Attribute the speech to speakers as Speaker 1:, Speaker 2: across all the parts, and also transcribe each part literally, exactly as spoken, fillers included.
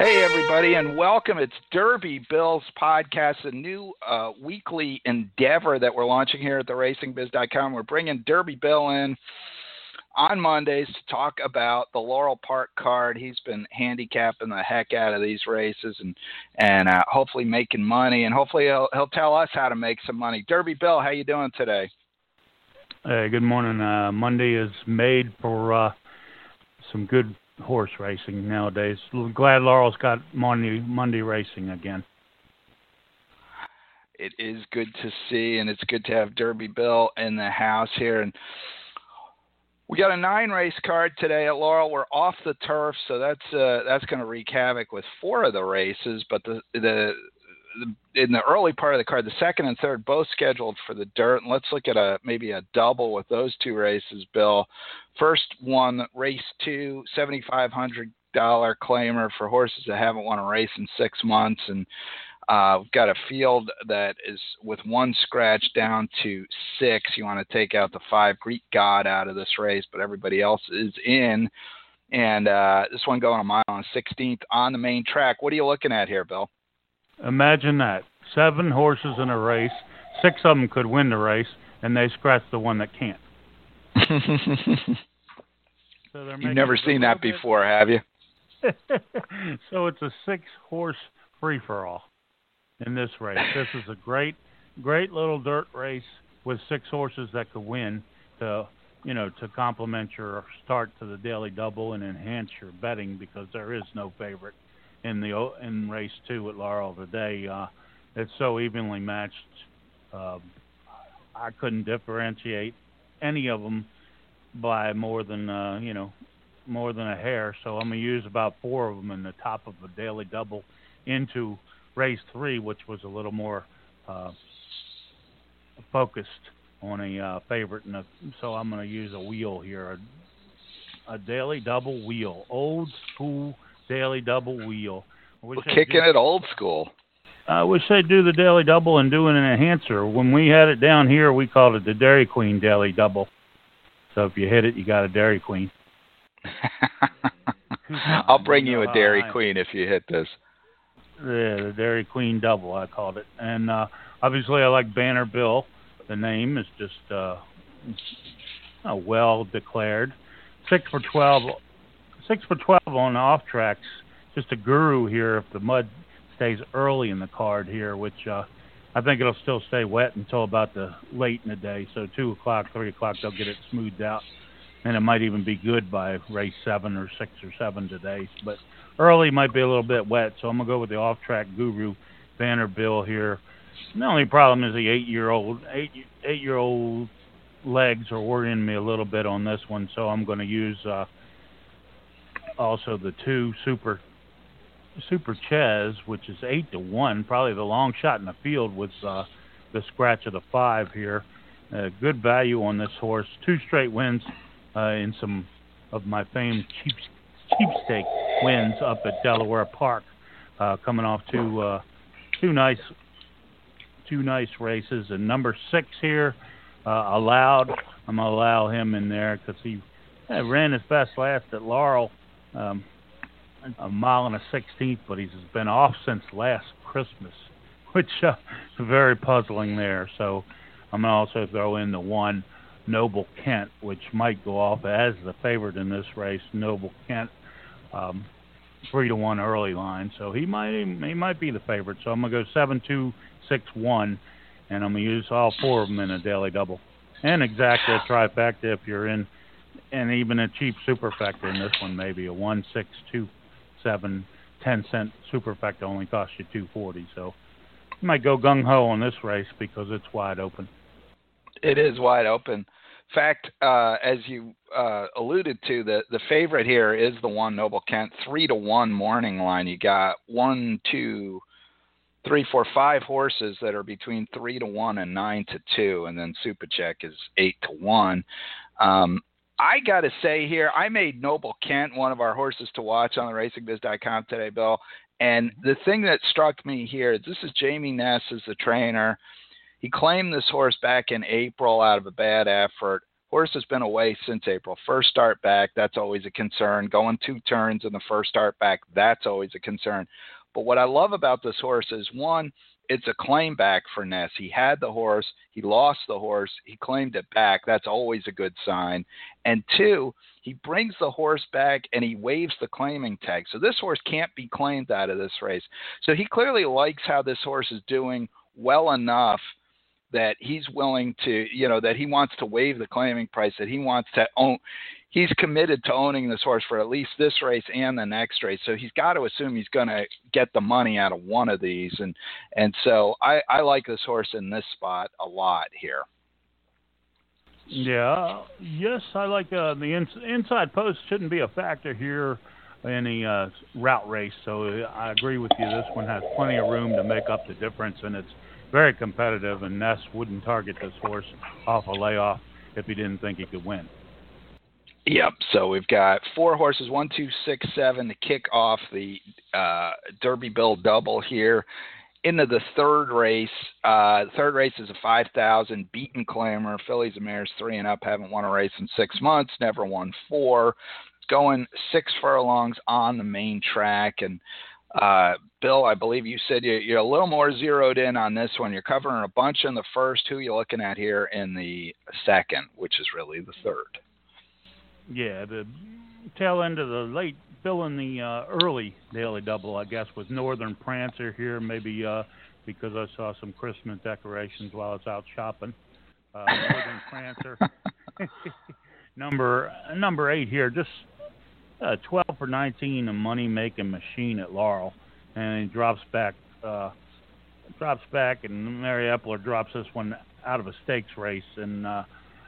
Speaker 1: Hey, everybody, and welcome. It's Derby Bill's podcast, a new uh, weekly endeavor that we're launching here at the racing biz dot com. We're bringing Derby Bill in on Mondays to talk about the Laurel Park card. He's been handicapping the heck out of these races and and uh, hopefully making money, and hopefully he'll, he'll tell us how to make some money. Derby Bill, how you doing today?
Speaker 2: Hey, good morning. Uh, Monday is made for uh, some good horse racing nowadays. Glad Laurel's got Monday Monday racing again.
Speaker 1: It is good to see, and it's good to have Derby Bill in the house here. And we got a nine-race card today at Laurel. We're off the turf, so that's uh, that's going to wreak havoc with four of the races. But the, the the in the early part of the card, the second and third both scheduled for the dirt. And let's look at a maybe a double with those two races, Bill. First one, race two, seventy-five hundred dollars claimer for horses that haven't won a race in six months. And uh, we've got a field that is with one scratch down to six. You want to take out the five Greek God out of this race, but everybody else is in. And uh, this one going a mile and sixteenth on the main track. What are you looking at here, Bill?
Speaker 2: Imagine that. Seven horses in a race. Six of them could win the race, and they scratch the one that can't. So
Speaker 1: You've never seen that bit... before, have you?
Speaker 2: So it's a six-horse free-for-all in this race. This is a great, great little dirt race with six horses that could win to, you know, to complement your start to the Daily Double and enhance your betting, because there is no favorite in the in race two at Laurel today. Uh, it's so evenly matched. Uh, I couldn't differentiate any of them by more than uh, you know, more than a hair. So I'm gonna use about four of them in the top of a Daily Double into race three, which was a little more uh, focused on a uh, favorite. And a, so I'm gonna use a wheel here, a, a Daily Double wheel, old school Daily Double wheel.
Speaker 1: We're kicking it old school.
Speaker 2: I wish they'd do the Daily Double and do an enhancer. When we had it down here, we called it the Dairy Queen Daily Double. So if you hit it, you got a Dairy Queen.
Speaker 1: I'll bring you a Dairy Queen if you hit this.
Speaker 2: Yeah, the Dairy Queen Double, I called it. And uh, obviously I like Banner Bill. The name is just uh, uh, well declared. Six for twelve. Six for twelve on the off tracks. Just a guru here if the mud stays early in the card here, which uh, I think it'll still stay wet until about the late in the day. So two o'clock, three o'clock, they'll get it smoothed out, and it might even be good by race seven or six or seven today. But early might be a little bit wet, so I'm gonna go with the off track guru Banner Bill here. And the only problem is the eight year old eight eight year old legs are worrying me a little bit on this one, so I'm going to use. Uh, Also, the two super super Ches, which is eight to one, probably the long shot in the field with uh, the scratch of the five here. Uh, good value on this horse. Two straight wins uh, in some of my famed cheap cheapstake wins up at Delaware Park, uh, coming off two uh, two nice two nice races. And number six here, uh, allowed. I'm gonna allow him in there because he uh, ran his best last at Laurel. Um, a mile and a sixteenth, but he's been off since last Christmas, which uh, is very puzzling there. So I'm going to also throw in the one, Noble Kent, which might go off as the favorite in this race. Noble Kent, um, three to one early line, so he might he might be the favorite. So I'm going to go seven two six one, and I'm going to use all four of them in a Daily Double, and exactly a trifecta if you're in. And even a cheap superfecta in this one, maybe a one, six, two, seven, ten cent superfecta only costs you two forty. So you might go gung ho on this race because it's wide open.
Speaker 1: It is wide open. In fact, uh, as you uh, alluded to, the the favorite here is the one Noble Kent, three to one morning line. You got one, two, three, four, five horses that are between three to one and nine to two, and then Supercheck is eight to one. Um, I got to say here, I made Noble Kent one of our horses to watch on the racing biz dot com today, Bill. And the thing that struck me here, this is Jamie Ness as the trainer. He claimed this horse back in April out of a bad effort. Horse has been away since April. First start back, that's always a concern. Going two turns in the first start back, that's always a concern. But what I love about this horse is, one, it's a claim back for Ness. He had the horse. He lost the horse. He claimed it back. That's always a good sign. And two, he brings the horse back and he waives the claiming tag. So this horse can't be claimed out of this race. So he clearly likes how this horse is doing well enough that he's willing to, you know, that he wants to waive the claiming price, that he wants to own. He's committed to owning this horse for at least this race and the next race. So he's got to assume he's going to get the money out of one of these. And, and so I, I like this horse in this spot a lot here.
Speaker 2: Yeah. Yes. I like uh, the ins- inside post shouldn't be a factor here in the uh, route race. So I agree with you. This one has plenty of room to make up the difference, and it's very competitive, and Ness wouldn't target this horse off a layoff if he didn't think he could win.
Speaker 1: Yep. So we've got four horses, one, two, six, seven to kick off the uh, Derby Bill double here. Into the third race. Uh, the third race is a five thousand beaten claimer. Fillies and mares three and up, haven't won a race in six months, never won four. Going six furlongs on the main track. And uh, Bill, I believe you said you're, you're a little more zeroed in on this one. You're covering a bunch in the first. Who are you looking at here in the second, which is really the third?
Speaker 2: Yeah, the tail end of the late Bill in the uh, early daily double, I guess, was Northern Prancer here, maybe uh, because I saw some Christmas decorations while I was out shopping. Uh, Northern Prancer. number number eight here, just uh, twelve for nineteen, a money-making machine at Laurel. And he drops back, uh, drops back, and Mary Epler drops this one out of a stakes race. And uh,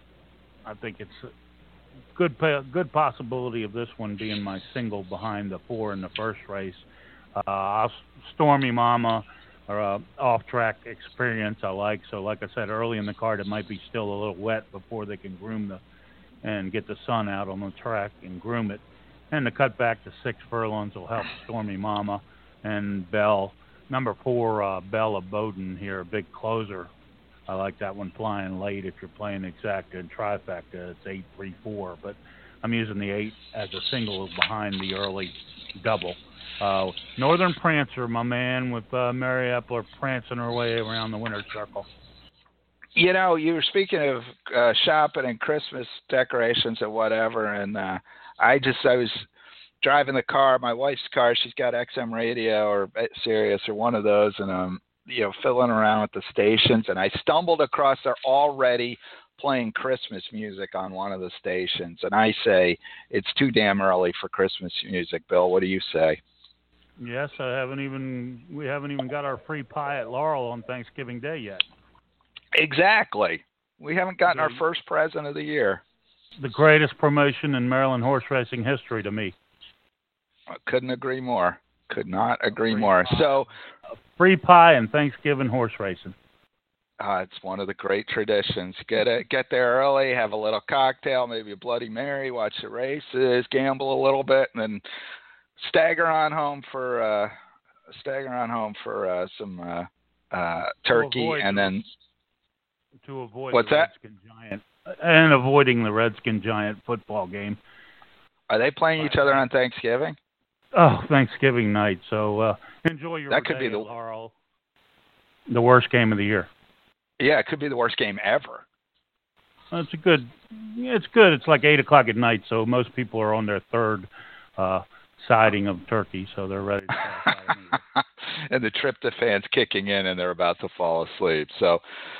Speaker 2: I think it's good good possibility of this one being my single behind the four in the first race. Uh, Stormy Mama, or uh, off-track experience I like. So like I said, early in the card, it might be still a little wet before they can groom the and get the sun out on the track and groom it. And the cut back to six furlongs will help Stormy Mama. And Bell, number four, uh, Bella Bowden here, a big closer. I like that one flying late if you're playing exacta and trifecta. It's eight three four, but I'm using the eight as a single behind the early double. Uh, Northern Prancer, my man, with uh, Mary Epler prancing her way around the winner's circle.
Speaker 1: You know, you were speaking of uh, shopping and Christmas decorations or whatever, and uh, I just, I was driving the car, my wife's car. She's got X M radio or Sirius or one of those, and um, you know, fiddling around with the stations, and I stumbled across they're already playing Christmas music on one of the stations, and I say it's too damn early for Christmas music. Bill, what do you say?
Speaker 2: Yes, I haven't even we haven't even got our free pie at Laurel on Thanksgiving Day yet.
Speaker 1: Exactly. We haven't gotten our first present of the year.
Speaker 2: The greatest promotion in Maryland horse racing history to me.
Speaker 1: I couldn't agree more. Could not agree more.
Speaker 2: Pie.
Speaker 1: So,
Speaker 2: free pie and Thanksgiving horse racing.
Speaker 1: Uh, it's one of the great traditions. Get it, get there early, have a little cocktail, maybe a Bloody Mary, watch the races, gamble a little bit, and then stagger on home for uh, stagger on home for uh, some uh, uh, turkey, and then
Speaker 2: to avoid
Speaker 1: what's
Speaker 2: the
Speaker 1: that?
Speaker 2: Redskin Giant and avoiding the Redskin Giant football game.
Speaker 1: Are they playing each other on Thanksgiving?
Speaker 2: Oh, Thanksgiving night. So uh, enjoy your
Speaker 1: that could
Speaker 2: day
Speaker 1: be the
Speaker 2: at Laurel. The worst game of the year.
Speaker 1: Yeah, it could be the worst game ever.
Speaker 2: It's a good. It's good. It's like eight o'clock at night, so most people are on their third uh, siding of turkey, so they're ready to start.
Speaker 1: And the tryptophan's kicking in, and they're about to fall asleep. So,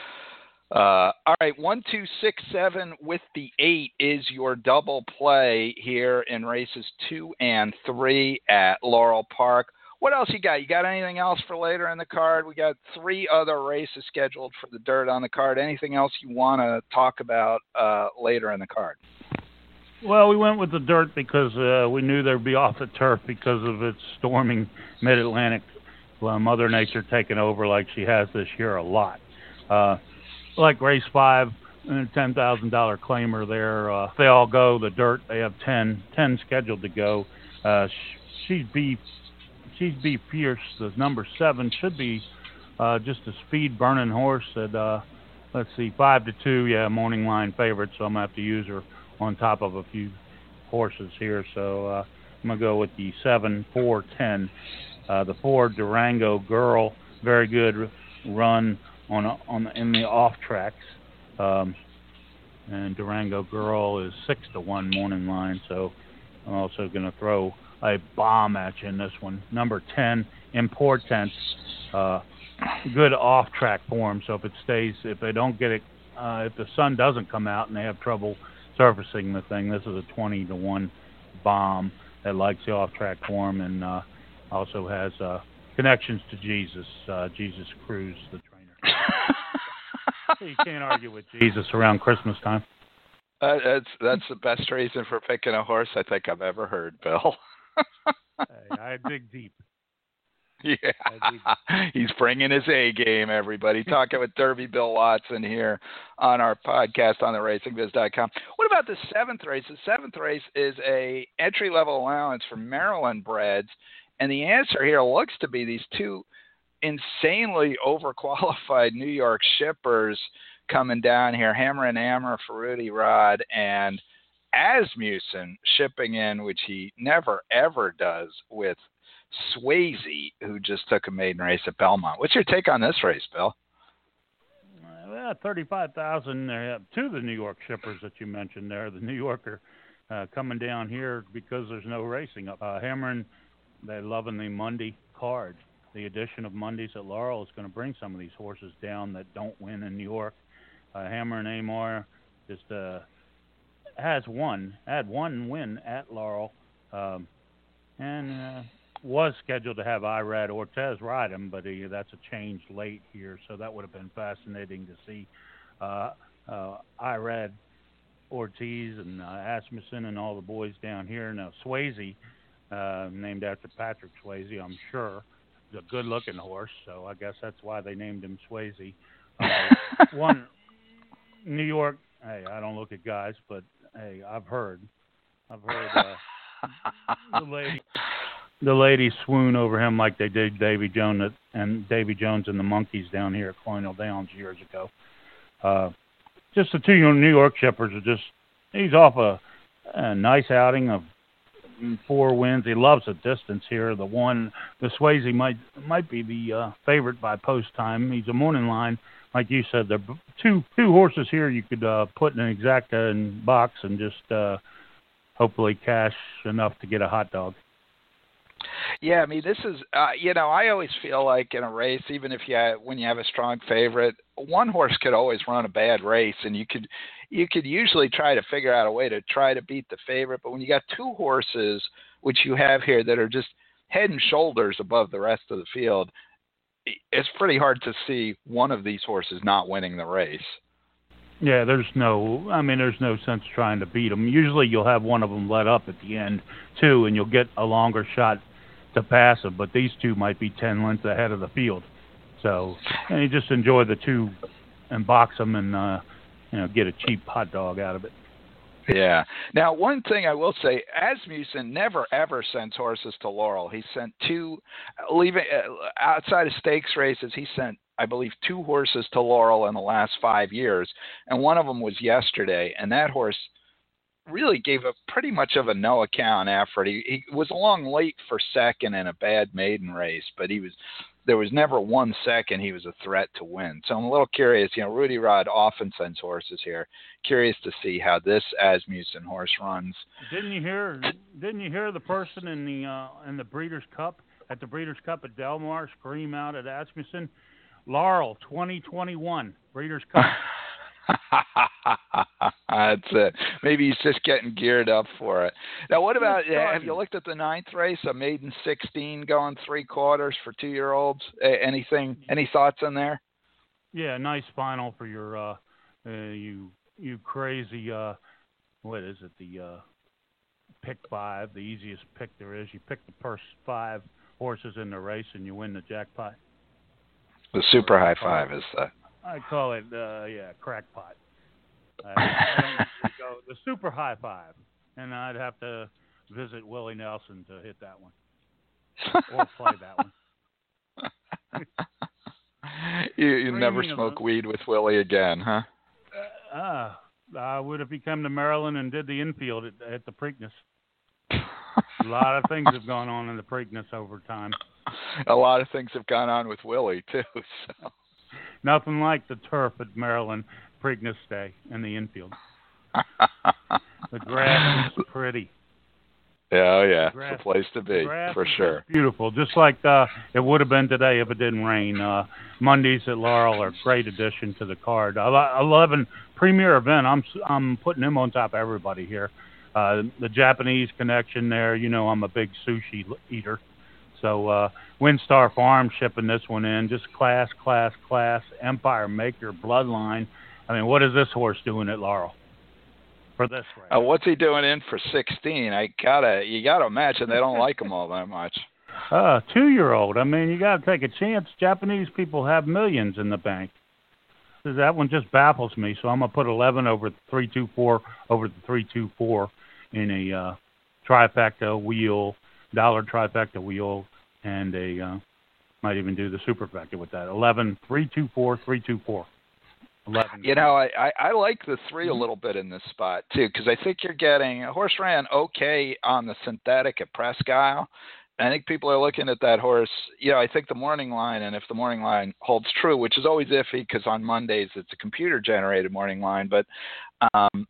Speaker 1: uh, all right, one, two, six, seven with the eight is your double play here in races two and three at Laurel Park. What else you got? You got anything else for later in the card? We got three other races scheduled for the dirt on the card. Anything else you want to talk about uh, later in the card?
Speaker 2: Well, we went with the dirt because uh, we knew they'd be off the turf because of its storming Mid-Atlantic. Well, Mother Nature taking over like she has this year a lot. Uh, like race five, and a ten thousand dollars claimer there. Uh, if they all go the dirt, they have ten, ten scheduled to go. Uh, she'd be... She's Be Fierce, the number seven, should be uh, just a speed-burning horse that uh, let's see, five to two. Yeah, morning line favorite. So I'm gonna have to use her on top of a few horses here. So uh, I'm gonna go with the seven, four, ten. Uh, the four Durango Girl, very good run on a, on the, in the off tracks. Um, and Durango Girl is six to one morning line. So I'm also gonna throw a bomb at you in this one. Number ten, Important. Uh, good off-track form. So if it stays, if they don't get it, uh, if the sun doesn't come out and they have trouble surfacing the thing, this is a twenty to one bomb that likes the off-track form and uh, also has uh, connections to Jesus, uh, Jesus Cruz, the trainer. You can't argue with Jesus around Christmas time.
Speaker 1: Uh, that's that's the best reason for picking a horse I think I've ever heard, Bill.
Speaker 2: Hey, I dig deep.
Speaker 1: Yeah, he's bringing his A game, everybody. Talking with Derby Bill Watson here on our podcast on the racing biz dot com. What about the seventh race? The seventh race is a entry-level allowance for Maryland breds, and the answer here looks to be these two insanely overqualified New York shippers coming down here, Hammer and Hammer for Rudy Rod, and Asmussen shipping in, which he never, ever does, with Swayze, who just took a maiden race at Belmont. What's your take on this race, Bill?
Speaker 2: Well, thirty-five thousand. Uh, two of the New York shippers that you mentioned there, the New Yorker uh, coming down here because there's no racing up. Uh, Hammerin, they're loving the Monday card. The addition of Mondays at Laurel is going to bring some of these horses down that don't win in New York. Uh, Hammer and Amar just uh, has one, had one win at Laurel, um, and uh, was scheduled to have Irad Ortiz ride him, but he, that's a change late here, so that would have been fascinating to see uh, uh, Irad Ortiz and uh, Asmussen and all the boys down here. Now, Swayze, uh, named after Patrick Swayze, I'm sure, is a good-looking horse, so I guess that's why they named him Swayze. Uh, one, New York, hey, I don't look at guys, but, hey, I've heard. I've heard uh, the lady... The ladies swoon over him like they did Davy Jones and Davy Jones and the Monkeys down here at Colonial Downs years ago. Uh, just the two New York shippers are just, he's off a, a nice outing of four wins. He loves the distance here. The one, the Swayze might might be the uh, favorite by post time. He's a morning line. Like you said, there are two, two horses here you could uh, put in an exacta and box and just uh, hopefully cash enough to get a hot dog.
Speaker 1: Yeah, I mean, this is, uh, you know, I always feel like in a race, even if you have, when you have a strong favorite, one horse could always run a bad race, and you could you could usually try to figure out a way to try to beat the favorite. But when you got two horses, which you have here, that are just head and shoulders above the rest of the field, it's pretty hard to see one of these horses not winning the race.
Speaker 2: Yeah, there's no, I mean, there's no sense trying to beat them. Usually you'll have one of them let up at the end, too, and you'll get a longer shot to pass them, but these two might be ten lengths ahead of the field. So, and you just enjoy the two and box them and, uh, you know, get a cheap hot dog out of it.
Speaker 1: Yeah. Now, one thing I will say, Asmussen never, ever sends horses to Laurel. He sent two, leaving uh, outside of stakes races, he sent, I believe, two horses to Laurel in the last five years, and one of them was yesterday, and that horse really gave a pretty much of a no account effort. He, he was along late for second in a bad maiden race, but he was there was never one second he was a threat to win. So I'm a little curious. You know, Rudy Rod often sends horses here. Curious to see how this Asmussen horse runs.
Speaker 2: Didn't you hear? Didn't you hear the person in the uh, in the Breeders' Cup at the Breeders' Cup at Del Mar scream out at Asmussen, "Laurel twenty twenty-one Breeders' Cup."
Speaker 1: That's it. Maybe he's just getting geared up for it. Now, what about, have you looked at the ninth race, a maiden sixteen going three quarters for two-year-olds? Uh, anything, any thoughts on there?
Speaker 2: Yeah, nice final for your, uh, uh, you you crazy, uh, what is it, the uh, pick five, the easiest pick there is. You pick the first five horses in the race and you win the jackpot.
Speaker 1: The super high five is the...
Speaker 2: I call it, uh, yeah, crackpot. Uh, I don't go the super high five, and I'd have to visit Willie Nelson to hit that one or play that one.
Speaker 1: you you never smoke weed with Willie again, huh?
Speaker 2: Uh, I would if he come to Maryland and did the infield at, at the Preakness. A lot of things have gone on in the Preakness over time.
Speaker 1: A lot of things have gone on with Willie, too. So.
Speaker 2: Nothing like the turf at Maryland Preakness Day in the infield. The grass is pretty.
Speaker 1: Yeah, oh yeah,
Speaker 2: grass,
Speaker 1: it's a place to be, for sure.
Speaker 2: Beautiful, just like uh, it would have been today if it didn't rain. Uh, Mondays at Laurel are a great addition to the card. eleven premier event. I'm I'm putting him on top of everybody here. Uh, the Japanese connection there. You know, I'm a big sushi eater. So uh, Windstar Farm shipping this one in. Just class, class, class. Empire Maker Bloodline. I mean, what is this horse doing at Laurel? For this race.
Speaker 1: Uh, what's he doing in for sixteen? I gotta, you gotta imagine they don't like him all that much.
Speaker 2: Uh, two-year-old. I mean, you gotta take a chance. Japanese people have millions in the bank. That one just baffles me. So I'm gonna put eleven over the three two four over the three two four in a uh, trifecta wheel, dollar trifecta wheel, and a uh, might even do the superfecta with that. eleven, three two four, three two four. eleven.
Speaker 1: You know, I, I, I like the three a little bit in this spot, too, because I think you're getting – a horse ran okay on the synthetic at Presque Isle. I think people are looking at that horse – you know, I think the morning line, and if the morning line holds true, which is always iffy because on Mondays it's a computer-generated morning line, but um,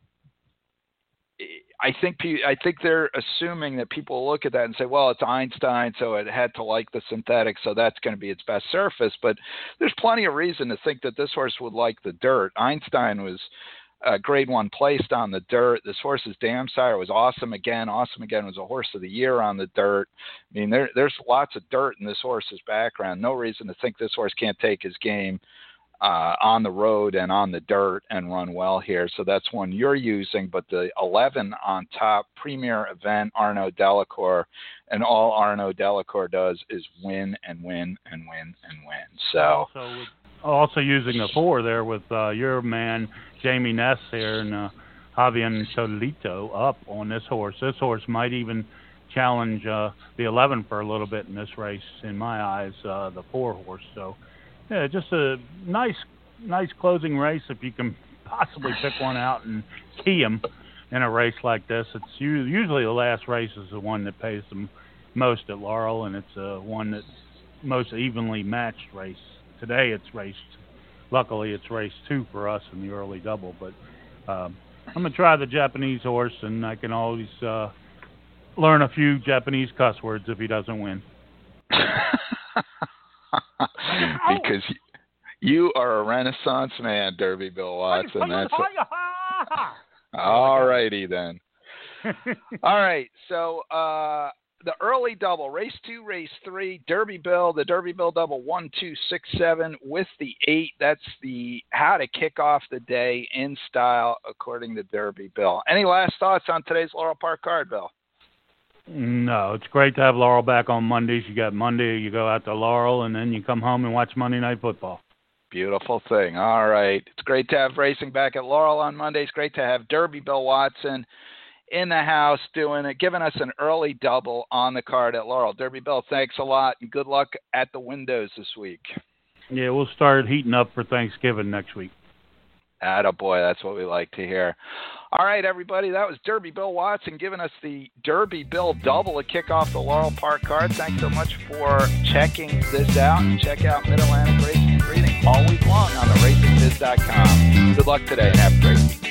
Speaker 1: I think I think they're assuming that people look at that and say, well, it's Einstein, so it had to like the synthetic, so that's going to be its best surface. But there's plenty of reason to think that this horse would like the dirt. Einstein was uh, grade one placed on the dirt. This horse's Dam Sire was awesome again. Awesome again was a horse of the year on the dirt. I mean, there, there's lots of dirt in this horse's background. No reason to think this horse can't take his game Uh, on the road and on the dirt and run well here. So that's one you're using, but the eleven on top, premier event, Arnaud Delacour, and all Arnaud Delacour does is win and win and win and win. So
Speaker 2: also, also using the four there with uh, your man Jamie Ness here and uh, Javier Tolito up on this horse. This horse might even challenge uh, the eleven for a little bit in this race, in my eyes, uh, the four horse. So yeah, just a nice, nice closing race if you can possibly pick one out and key them in a race like this. It's usually the last race is the one that pays the most at Laurel, and it's uh, one that's most evenly matched race. Today it's raced. Luckily, it's race two for us in the early double. But um, I'm gonna try the Japanese horse, and I can always uh, learn a few Japanese cuss words if he doesn't win.
Speaker 1: Because you are a Renaissance man, Derby Bill Watson. That's all righty then. All right, so uh, the early double, race two, race three, Derby Bill, the Derby Bill double one, two, six, seven with the eight. That's the how to kick off the day in style according to Derby Bill. Any last thoughts on today's Laurel Park card, Bill?
Speaker 2: No, it's great to have Laurel back on Mondays. You got Monday, you go out to Laurel, and then you come home and watch Monday Night Football.
Speaker 1: Beautiful thing. All right. It's great to have racing back at Laurel on Mondays. Great to have Derby Bill Watson in the house doing it, giving us an early double on the card at Laurel. Derby Bill, thanks a lot, and good luck at the windows this week.
Speaker 2: Yeah, we'll start heating up for Thanksgiving next week.
Speaker 1: Attaboy, that's what we like to hear. All right, everybody, that was Derby Bill Watson giving us the Derby Bill double to kick off the Laurel Park card. Thanks so much for checking this out. And check out Mid-Atlantic Racing and Breeding all week long on the racing biz dot com. Good luck today and have a great week.